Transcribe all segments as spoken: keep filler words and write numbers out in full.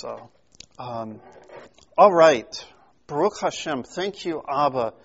So, um, all right. Baruch Hashem. Thank you, Abba.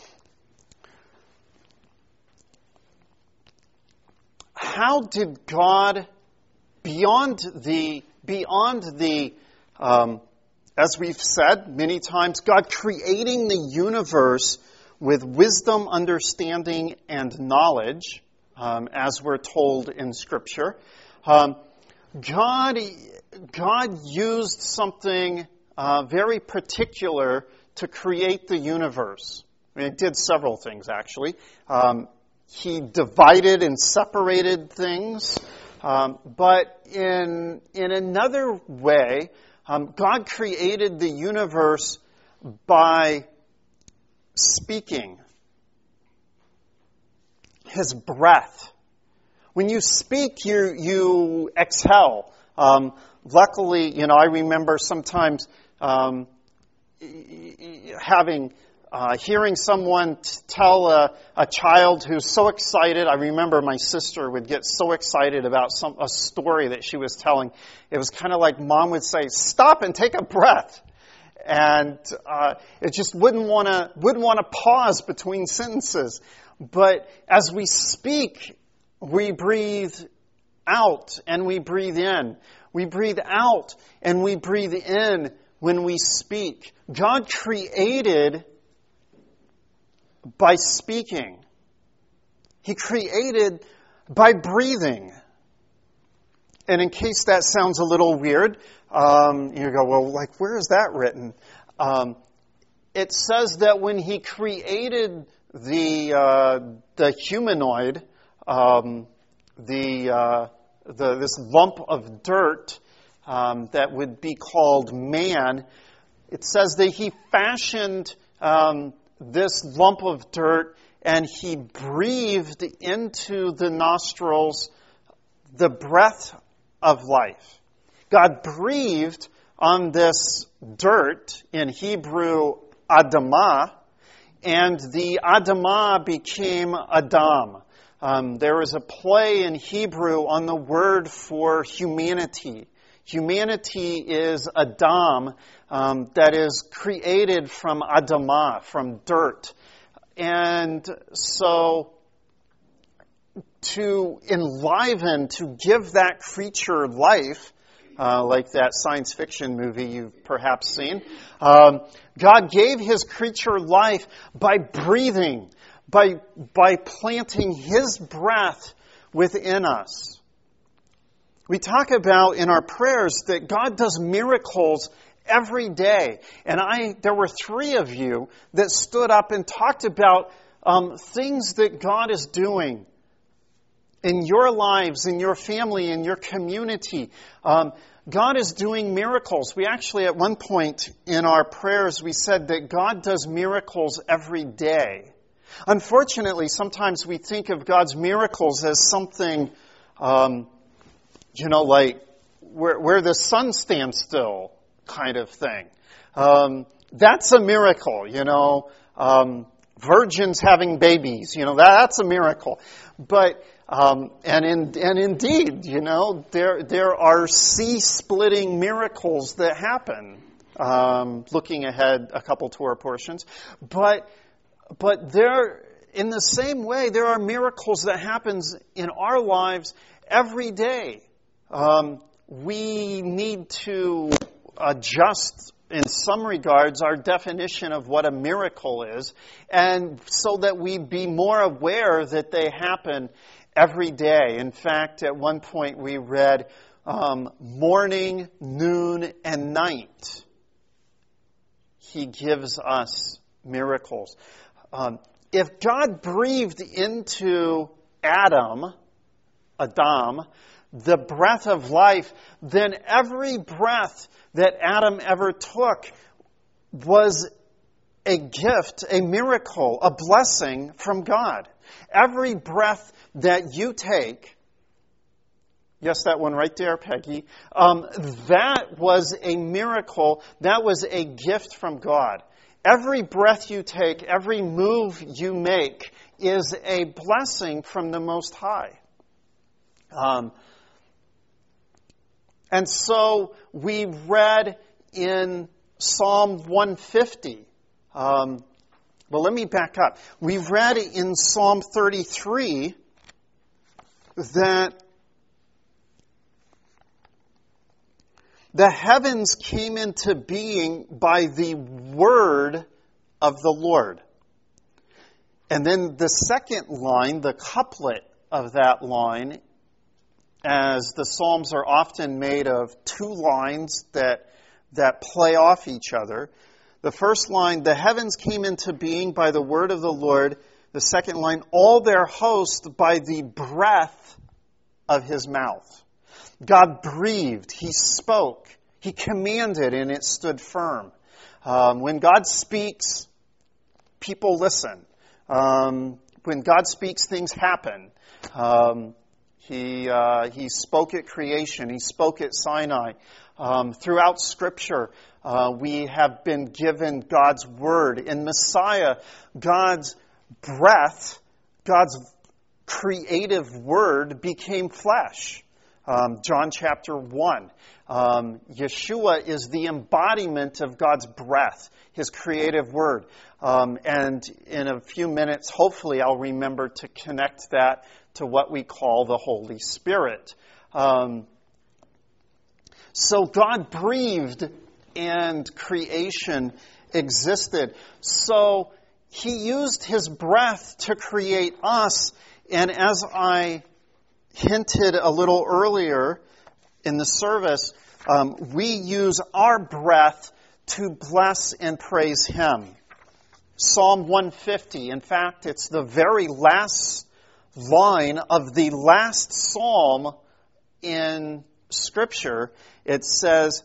How did God, beyond the, beyond the, um, as we've said many times, God creating the universe with wisdom, understanding, and knowledge, um, as we're told in Scripture, um, God, God used something uh, very particular to create the universe. I mean, it did several things, actually. Um, he divided and separated things, um, but in in another way, um, God created the universe by speaking. His breath. When you speak, you you exhale. Um, luckily, you know, I remember sometimes um, having, uh, hearing someone t- tell a, a child who's so excited. I remember my sister would get so excited about some a story that she was telling. It was kind of like mom would say, "Stop and take a breath," and uh, it just wouldn't want to wouldn't want to pause between sentences. But as we speak, we breathe out and we breathe in. We breathe out and we breathe in when we speak. God created by speaking. He created by breathing. And in case that sounds a little weird, um, you go, well, like, where is that written? Um, it says that when He created the uh, the humanoid, Um, the, uh, the this lump of dirt um, that would be called man, it says that He fashioned um, this lump of dirt and He breathed into the nostrils the breath of life. God breathed on this dirt, in Hebrew, Adamah, and the Adamah became Adam. Um, there is a play in Hebrew on the word for humanity. Humanity is Adam, um, that is created from Adamah, from dirt. And so to enliven, to give that creature life, uh, like that science fiction movie you've perhaps seen, um, God gave His creature life by breathing, By, by planting His breath within us. We talk about in our prayers that God does miracles every day. And I, there were three of you that stood up and talked about um, things that God is doing in your lives, in your family, in your community. Um, God is doing miracles. We actually, at one point in our prayers, we said that God does miracles every day. Unfortunately, sometimes we think of God's miracles as something, um, you know, like where, where the sun stands still kind of thing. Um, that's a miracle, you know. Um, virgins having babies, you know, that, that's a miracle. But um, and in, and indeed, you know, there there are sea-splitting miracles that happen. Um, looking ahead a couple tour portions, but. But there, in the same way, there are miracles that happen in our lives every day. Um, we need to adjust, in some regards, our definition of what a miracle is, and so that we be more aware that they happen every day. In fact, at one point we read um, morning, noon, and night. He gives us miracles. Um, if God breathed into Adam, Adam, the breath of life, then every breath that Adam ever took was a gift, a miracle, a blessing from God. Every breath that you take, yes, that one right there, Peggy, um, that was a miracle, that was a gift from God. Every breath you take, every move you make is a blessing from the Most High. Um, And so we read in Psalm one fifty, um, well, let me back up. We read in Psalm thirty-three that the heavens came into being by the word of the Lord. And then the second line, the couplet of that line, as the Psalms are often made of two lines that, that play off each other. The first line, the heavens came into being by the word of the Lord. The second line, all their host by the breath of his mouth. God breathed, he spoke, he commanded, and it stood firm. Um, when God speaks, people listen. Um, when God speaks, things happen. Um, he uh, he spoke at creation. He spoke at Sinai. Um, throughout Scripture, uh, we have been given God's word. In Messiah, God's breath, God's creative word became flesh. Um, John chapter one. Um, Yeshua is the embodiment of God's breath, his creative word. Um, and in a few minutes, hopefully, I'll remember to connect that to what we call the Holy Spirit. Um, so God breathed and creation existed. So he used his breath to create us. And as I hinted a little earlier in the service, um, we use our breath to bless and praise him. Psalm one fifty, in fact, it's the very last line of the last psalm in Scripture. It says,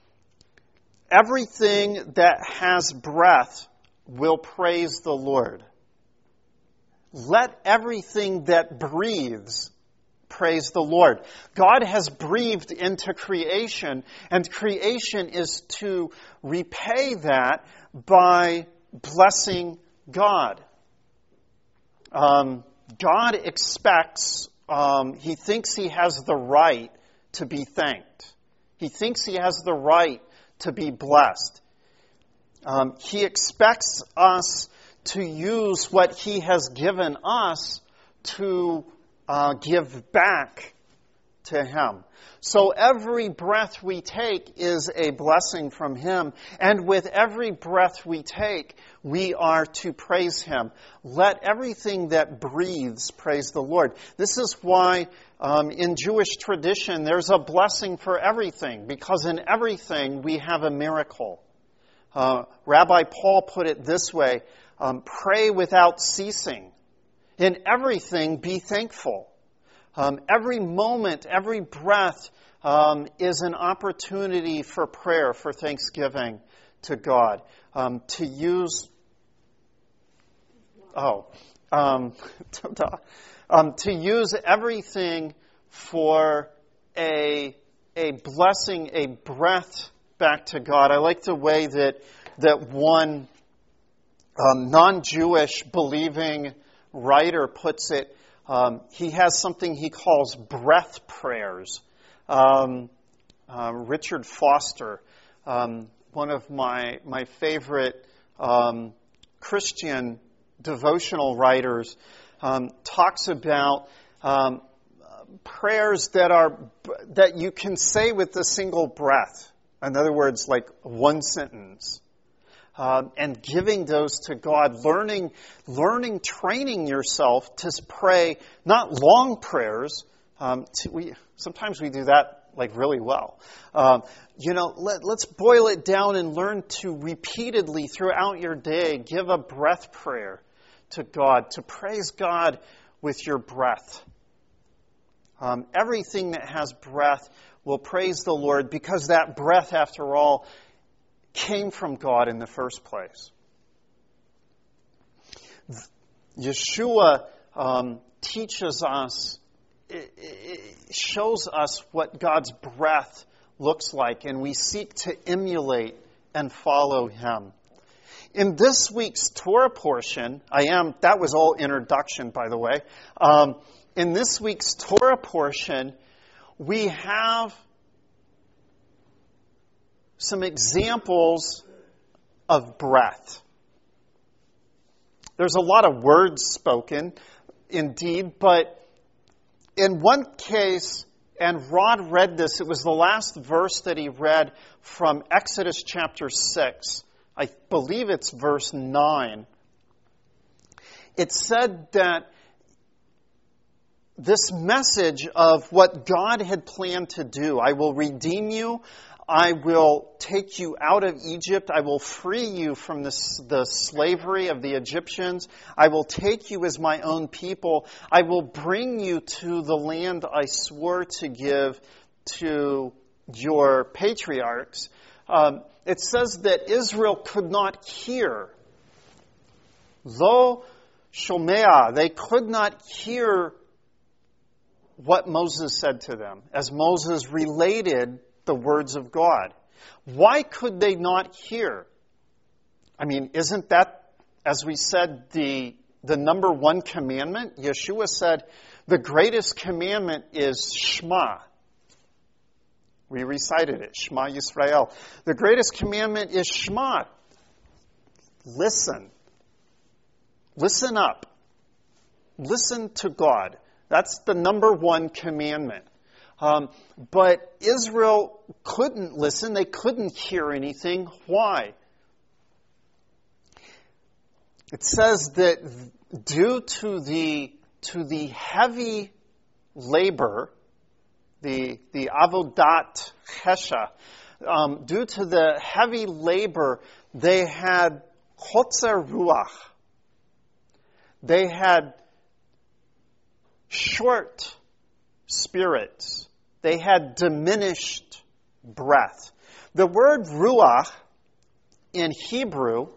everything that has breath will praise the Lord. Let everything that breathes praise the Lord. God has breathed into creation, and creation is to repay that by blessing God. Um, God expects, um, he thinks he has the right to be thanked. He thinks he has the right to be blessed. Um, he expects us to use what he has given us to uh, give back to him. So every breath we take is a blessing from him. And with every breath we take, we are to praise him. Let everything that breathes praise the Lord. This is why um, in Jewish tradition there's a blessing for everything, because in everything we have a miracle. Uh, Rabbi Paul put it this way, um, pray without ceasing. In everything be thankful. Um, every moment, every breath um, is an opportunity for prayer, for thanksgiving to God. Um, to use, oh, um, um, to use everything for a a blessing, a breath back to God. I like the way that that one um, non-Jewish believing writer puts it. Um, he has something he calls breath prayers. Um, uh, Richard Foster, um, one of my my favorite um, Christian devotional writers, um, talks about um, prayers that are that you can say with a single breath. In other words, like one sentence. Um, and giving those to God, learning, learning, training yourself to pray not long prayers. Um, to, we sometimes we do that like really well. Um, you know, let, let's boil it down and learn to repeatedly throughout your day give a breath prayer to God, to praise God with your breath. Um, everything that has breath will praise the Lord, because that breath, after all, came from God in the first place. Yeshua um, teaches us, it, it shows us what God's breath looks like, and we seek to emulate and follow him. In this week's Torah portion, I am, that was all introduction, by the way. Um, in this week's Torah portion, we have some examples of breath. There's a lot of words spoken, indeed, but in one case, and Rod read this, it was the last verse that he read from Exodus chapter six. I believe it's verse nine. It said that this message of what God had planned to do, I will redeem you, I will take you out of Egypt, I will free you from this, the slavery of the Egyptians, I will take you as my own people, I will bring you to the land I swore to give to your patriarchs. Um, it says that Israel could not hear. Lo shomea, they could not hear what Moses said to them, as Moses related the words of God. Why could they not hear? I mean, isn't that, as we said, the, the number one commandment? Yeshua said, the greatest commandment is Shema. We recited it, Shema Yisrael. The greatest commandment is Shema. Listen. Listen up. Listen to God. That's the number one commandment. Um, but Israel couldn't listen. They couldn't hear anything. Why? It says that due to the to the heavy labor, the the avodat chesha, um, due to the heavy labor, they had chotzer ruach. They had short spirits. They had diminished breath. The word ruach in Hebrew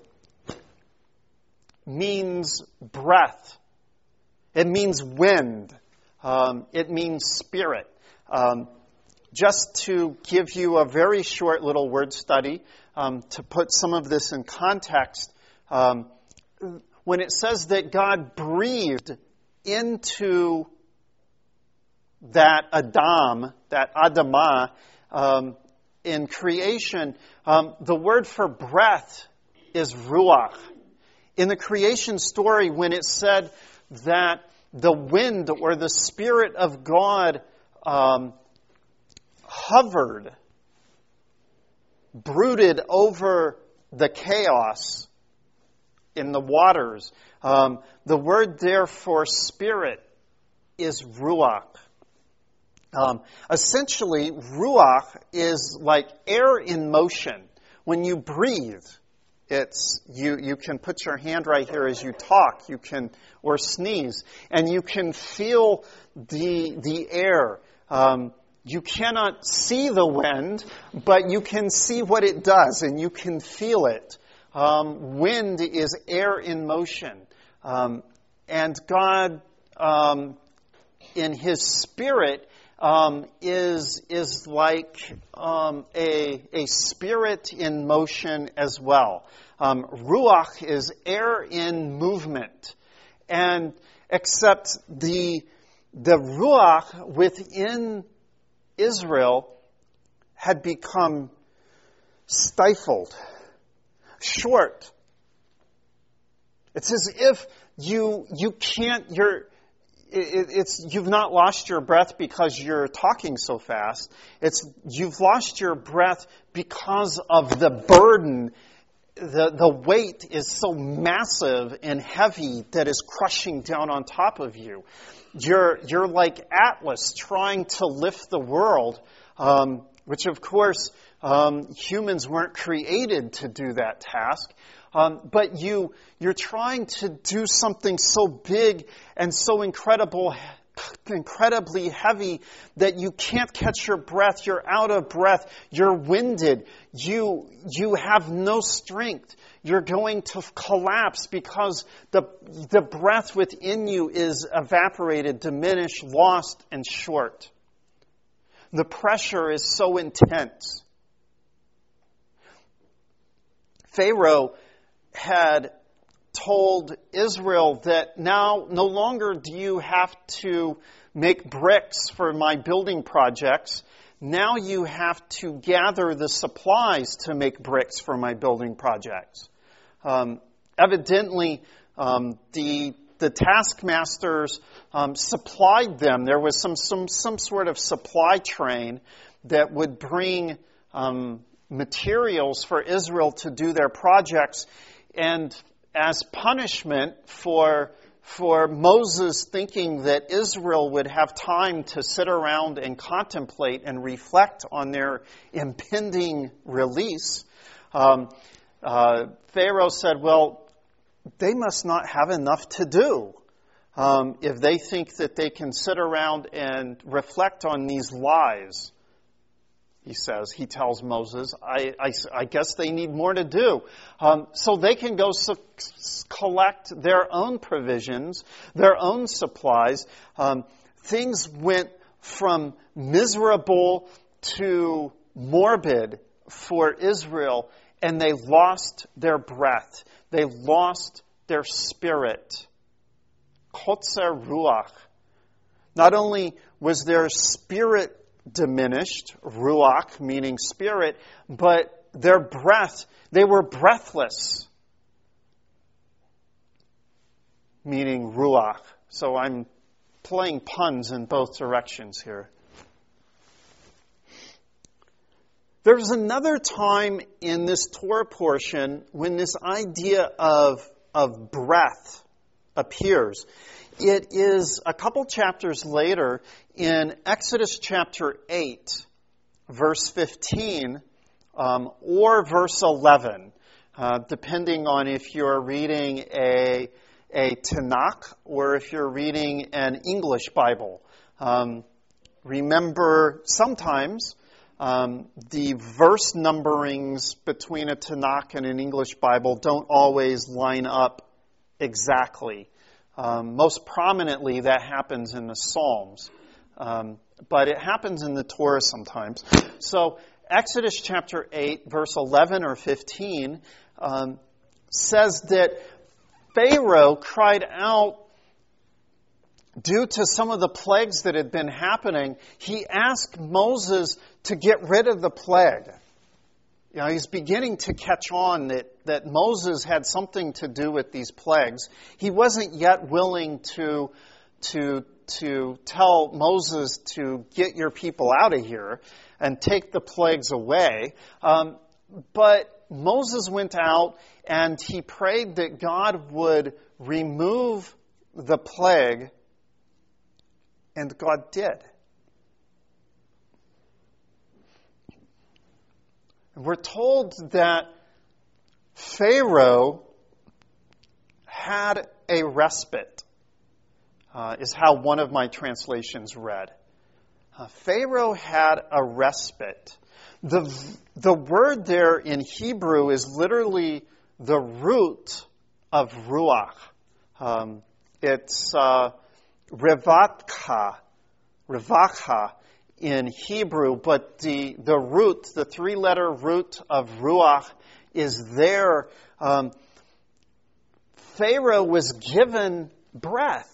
means breath. It means wind. Um, it means spirit. Um, just to give you a very short little word study, um, to put some of this in context, um, when it says that God breathed into that Adam, that Adamah, um, in creation, um, the word for breath is ruach. In the creation story, when it said that the wind or the Spirit of God um, hovered, brooded over the chaos in the waters, um, the word there for spirit is ruach. Um, essentially, ruach is like air in motion. When you breathe, it's you. You can put your hand right here as you talk. You can or sneeze, and you can feel the the air. Um, you cannot see the wind, but you can see what it does, and you can feel it. Um, wind is air in motion, um, and God, um, in His Spirit, Um, is is like um, a a spirit in motion as well. Um, ruach is air in movement, and except the the ruach within Israel had become stifled, short. It's as if you you can't you're. It, it's you've not lost your breath because you're talking so fast. It's you've lost your breath because of the burden. The, the weight is so massive and heavy that is crushing down on top of you. You're you're like Atlas trying to lift the world, um, which of course um, humans weren't created to do that task. Um, but you, you're trying to do something so big and so incredible, incredibly heavy that you can't catch your breath. You're out of breath. You're winded. You, you have no strength. You're going to collapse because the, the breath within you is evaporated, diminished, lost, and short. The pressure is so intense. Pharaoh had told Israel that now no longer do you have to make bricks for my building projects. now you have to gather the supplies to make bricks for my building projects. Um, evidently, um, the the taskmasters um, supplied them. There was some some some sort of supply train that would bring um, materials for Israel to do their projects, and as punishment for for Moses thinking that Israel would have time to sit around and contemplate and reflect on their impending release, um, uh, Pharaoh said, well, they must not have enough to do um, if they think that they can sit around and reflect on these lies. He says, he tells Moses, I, I, I guess they need more to do. Um, so they can go su- collect their own provisions, their own supplies. Um, things went from miserable to morbid for Israel, and they lost their breath. They lost their spirit. Kotzer ruach. Not only was their spirit diminished, ruach meaning spirit, but their breath, they were breathless, meaning ruach. So I'm playing puns in both directions here. There's another time in this Torah portion when this idea of, of breath appears. It is a couple chapters later in Exodus chapter eight, verse fifteen, um, or verse eleven, uh, depending on if you're reading a, a Tanakh or if you're reading an English Bible. Um, remember, sometimes Um, the verse numberings between a Tanakh and an English Bible don't always line up exactly. Um, most prominently, that happens in the Psalms. Um, but it happens in the Torah sometimes. So, Exodus chapter eight, verse eleven or fifteen, um, says that Pharaoh cried out due to some of the plagues that had been happening. He asked Moses to get rid of the plague. You know, he's beginning to catch on that, that Moses had something to do with these plagues. He wasn't yet willing to, to, to tell Moses to get your people out of here and take the plagues away. Um, but Moses went out and he prayed that God would remove the plague, and God did. We're told that Pharaoh had a respite, uh, is how one of my translations read. Uh, Pharaoh had a respite. The, the word there in Hebrew is literally the root of ruach. Um, it's uh, revatcha, revacha in Hebrew, but the, the root, the three-letter root of ruach is there. Um, Pharaoh was given breath.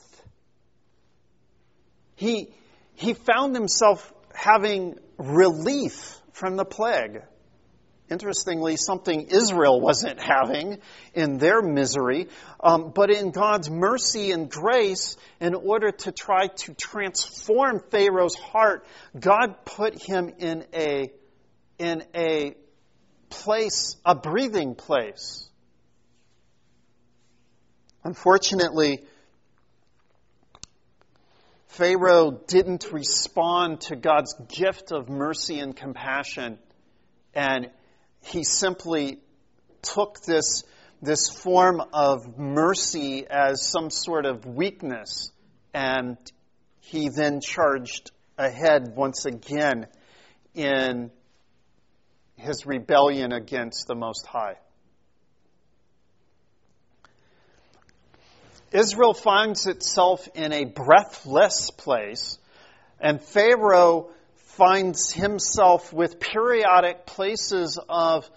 He, he found himself having relief from the plague. Interestingly, something Israel wasn't having in their misery, um, but in God's mercy and grace, in order to try to transform Pharaoh's heart, God put him in a in a place, a breathing place. Unfortunately, Pharaoh didn't respond to God's gift of mercy and compassion, and he simply took this, this form of mercy as some sort of weakness, and he then charged ahead once again in his rebellion against the Most High. Israel finds itself in a breathless place, and Pharaoh finds himself with periodic places of,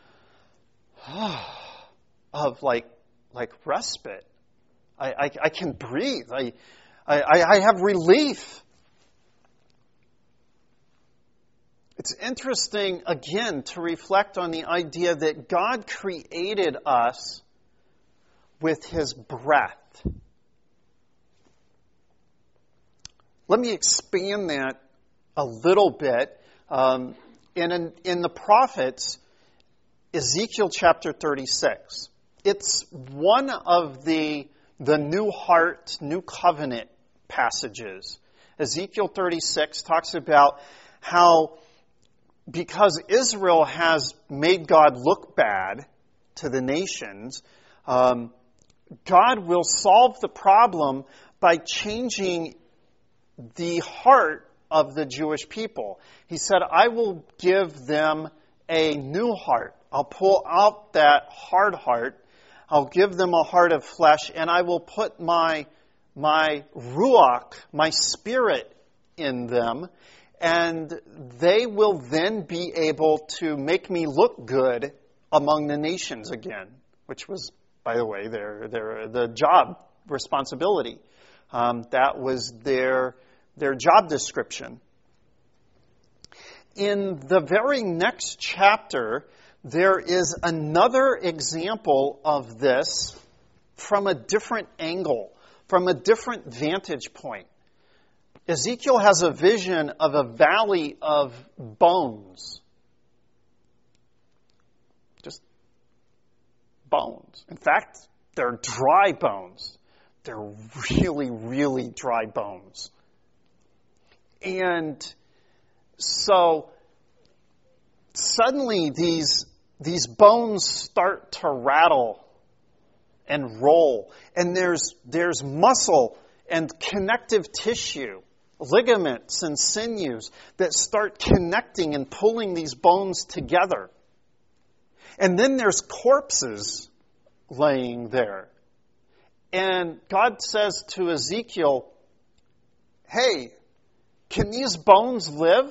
of like, like respite. I, I, I can breathe. I, I, I have relief. It's interesting, again, to reflect on the idea that God created us with His breath. Let me expand that a little bit. Um, in, in the prophets, Ezekiel chapter thirty-six, it's one of the, the New Heart, New Covenant passages. Ezekiel thirty-six talks about how because Israel has made God look bad to the nations, um, God will solve the problem by changing the heart of the Jewish people. He said, I will give them a new heart. I'll pull out that hard heart. I'll give them a heart of flesh, and I will put my, my ruach, my spirit in them, and they will then be able to make me look good among the nations again, which was, by the way, their, their the job responsibility. Um, that was their their job description. In the very next chapter, there is another example of this from a different angle, from a different vantage point. Ezekiel has a vision of a valley of bones. Just bones. In fact, they're dry bones. They're really, really dry bones. And so suddenly these, these bones start to rattle and roll. And there's, there's muscle and connective tissue, ligaments and sinews that start connecting and pulling these bones together. And then there's corpses laying there. And God says to Ezekiel, hey, can these bones live?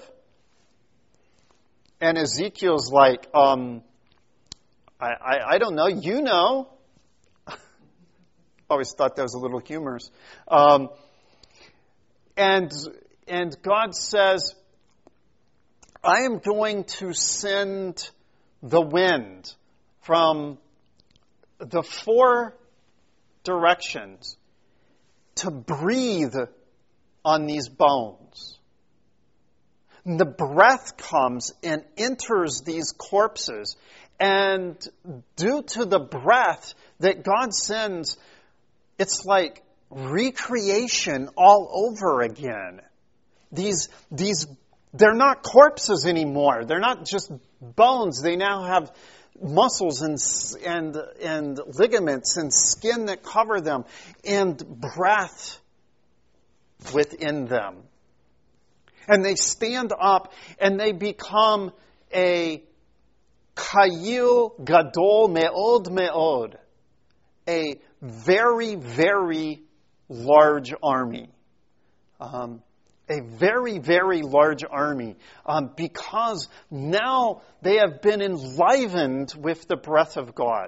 And Ezekiel's like, um, I, I, I don't know. You know. Always thought that was a little humorous. Um, and, and God says, I am going to send the wind from the four directions to breathe on these bones. And the breath comes and enters these corpses. And due to the breath that God sends, it's like recreation all over again. These, these, they're not corpses anymore. They're not just bones. They now have muscles and, and, and ligaments and skin that cover them and breath within them. And they stand up and they become a Chayil Gadol Me'od Me'od, a very, very large army. Um, a very, very large army. Um, because now they have been enlivened with the breath of God.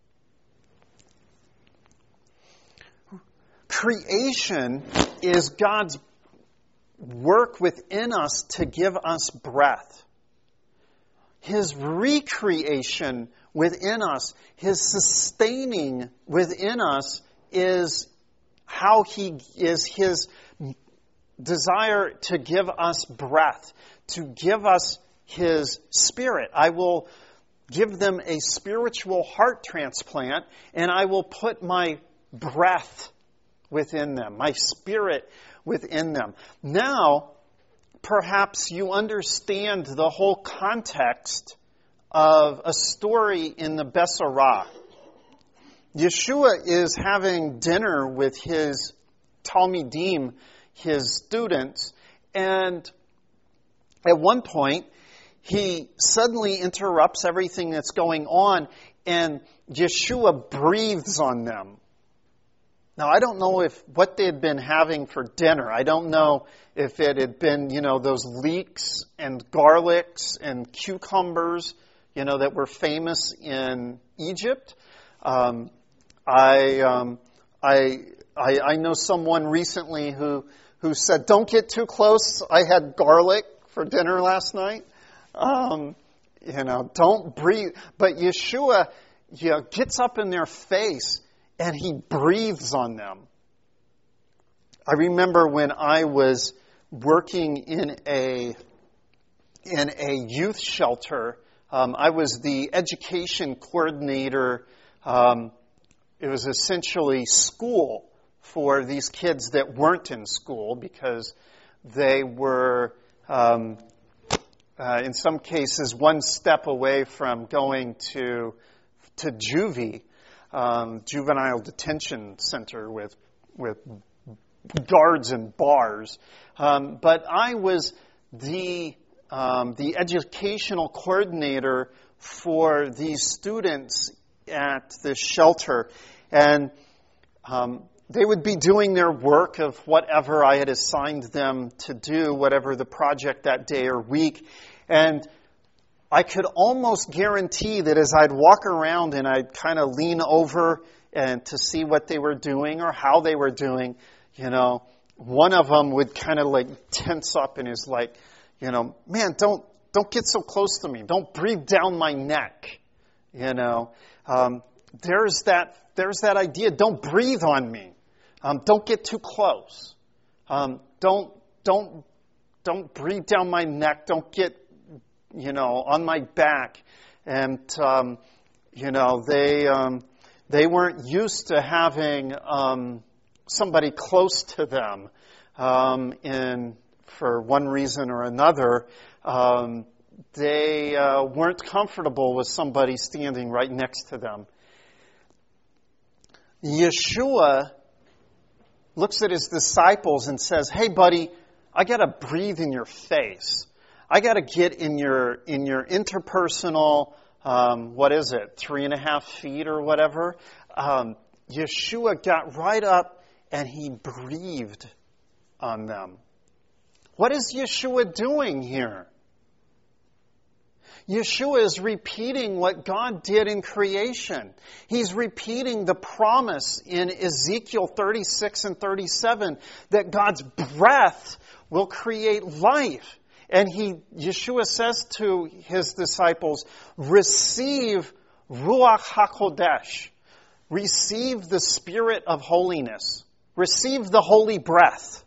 Creation is God's work within us to give us breath. His recreation within us, His sustaining within us is how He is His desire to give us breath, to give us His Spirit. I will give them a spiritual heart transplant, and I will put my breath within them, my Spirit within them. Now, perhaps you understand the whole context of a story in the Besorah. Yeshua is having dinner with his Talmidim, his students, and at one point, he suddenly interrupts everything that's going on, and Yeshua breathes on them. Now, I don't know if what they had been having for dinner. I don't know if it had been, you know, those leeks and garlics and cucumbers, you know, that were famous in Egypt. Um, I, um, I, I, I know someone recently who, who said, don't get too close. I had garlic for dinner last night. um, you know, don't breathe. But Yeshua, you know, gets up in their face and he breathes on them. I remember when I was working in a in a youth shelter. Um, I was the education coordinator. Um, it was essentially school for these kids that weren't in school because they were, um, uh, in some cases, one step away from going to to juvie, um, juvenile detention center with with guards and bars. Um, but I was the um, the educational coordinator for these students at the shelter, and um, they would be doing their work of whatever I had assigned them to do, whatever the project that day or week. And I could almost guarantee that as I'd walk around and I'd kind of lean over and to see what they were doing or how they were doing, you know, one of them would kind of like tense up and is like, you know, man, don't don't get so close to me. Don't breathe down my neck. You know, um, there's that there's that idea. Don't breathe on me. Um, don't get too close. Um, don't don't don't breathe down my neck. Don't get, you know, on my back. And um, you know, they um, they weren't used to having um, somebody close to them. Um, in for one reason or another, um, they uh, weren't comfortable with somebody standing right next to them. Yeshua looks at his disciples and says, "Hey, buddy, I got to breathe in your face. I got to get in your in your interpersonal, um, what is it, three and a half feet or whatever." Um, Yeshua got right up and he breathed on them. What is Yeshua doing here? Yeshua is repeating what God did in creation. He's repeating the promise in Ezekiel thirty-six and thirty-seven that God's breath will create life. And he, Yeshua says to his disciples, receive Ruach HaKodesh. Receive the Spirit of holiness. Receive the holy breath.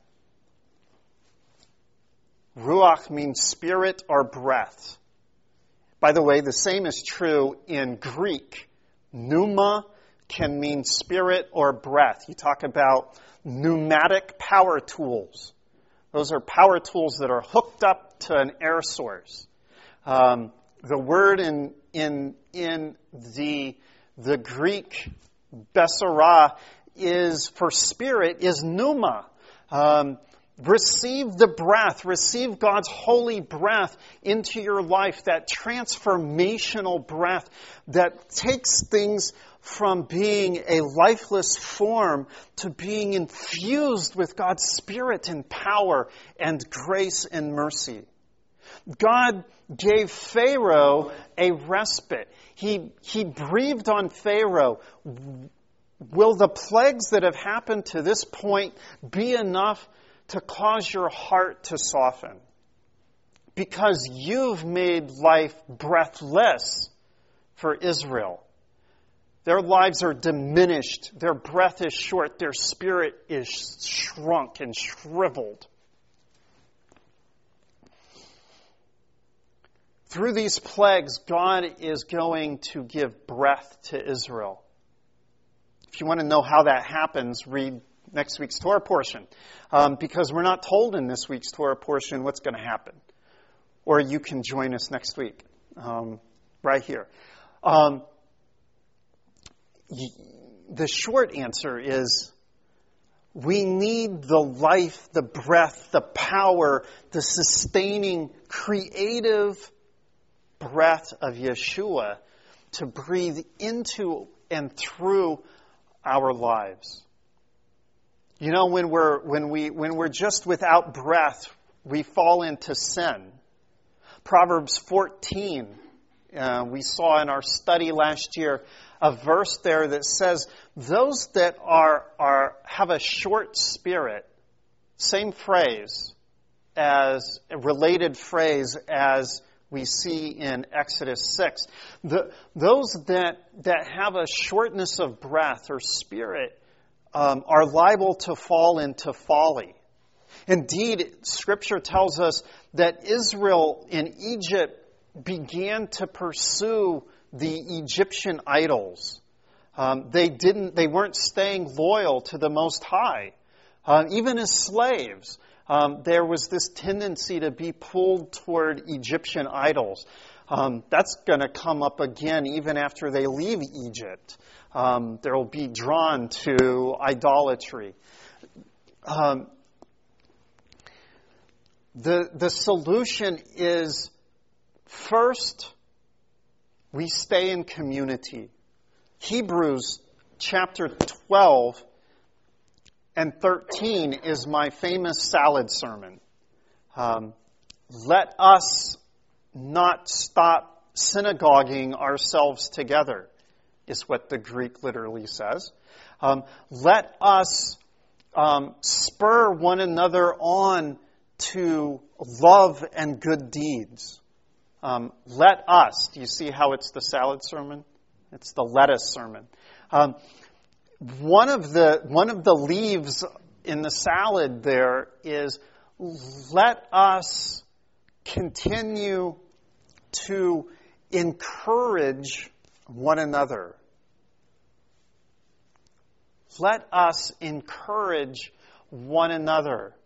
Ruach means spirit or breath. By the way, the same is true in Greek. Pneuma can mean spirit or breath. You talk about pneumatic power tools. Those are power tools that are hooked up to an air source. Um, the word in in in the the Greek besara is for spirit is pneuma. Um, receive the breath, receive God's holy breath into your life, that transformational breath that takes things from being a lifeless form to being infused with God's Spirit and power and grace and mercy. God gave Pharaoh a respite. He, he breathed on Pharaoh. Will the plagues that have happened to this point be enough to cause your heart to soften? Because you've made life breathless for Israel. Their lives are diminished. Their breath is short. Their spirit is shrunk and shriveled. Through these plagues, God is going to give breath to Israel. If you want to know how that happens, read next week's Torah portion. Um, because we're not told in this week's Torah portion what's going to happen. Or you can join us next week, um, right here. Um, the short answer is we need the life, the breath, the power, the sustaining, creative breath of Yeshua to breathe into and through our lives. You know, when we're when we when we're just without breath, we fall into sin. Proverbs fourteen, uh, we saw in our study last year a verse there that says, "Those that are are have a short spirit," same phrase as a related phrase as we see in Exodus six. The, those that, that have a shortness of breath or spirit um, are liable to fall into folly. Indeed, Scripture tells us that Israel in Egypt began to pursue the Egyptian idols. Um, they didn't. They weren't staying loyal to the Most High. Uh, even as slaves, um, there was this tendency to be pulled toward Egyptian idols. Um, that's going to come up again even after they leave Egypt. Um, they will be drawn to idolatry. Um, the the solution is, first, we stay in community. Hebrews chapter twelve and thirteen is my famous salad sermon. Um, let us not stop synagoguing ourselves together, is what the Greek literally says. Um, let us um, spur one another on to love and good deeds. Um, let us. Do you see how it's the salad sermon? It's the lettuce sermon. Um, one of the one of the leaves in the salad there is, let us continue to encourage one another. Let us encourage one another.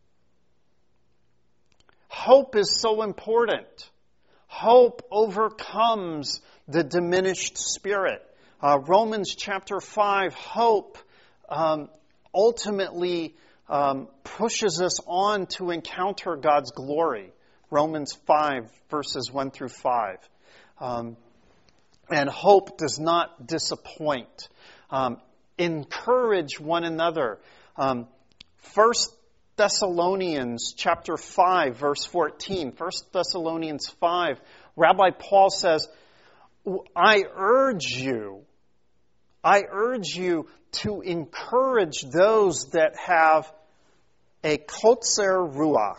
Hope is so important. Hope overcomes the diminished spirit. Uh, Romans chapter five, hope um, ultimately um, pushes us on to encounter God's glory. Romans five, verses one through five. Um, and hope does not disappoint. Um, encourage one another. Um, First Thessalonians chapter five, verse fourteen. First Thessalonians five, Rabbi Paul says, I urge you, I urge you to encourage those that have a kotzer ruach.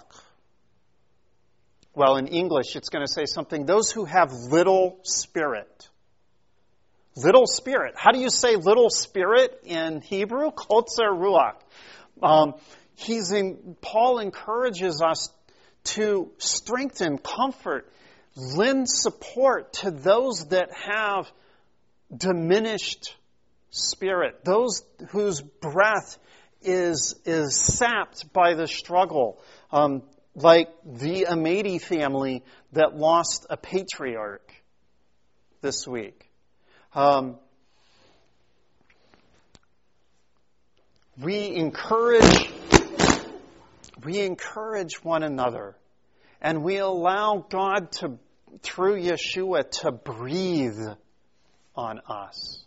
Well, in English, it's going to say something, those who have little spirit. Little spirit. How do you say little spirit in Hebrew? Kotzer ruach. Um, he's in, Paul encourages us to strengthen, comfort, lend support to those that have diminished spirit, those whose breath is is sapped by the struggle, um, like the Amati family that lost a patriarch this week. Um, we encourage we encourage one another, and we allow God to, through Yeshua, to breathe on us.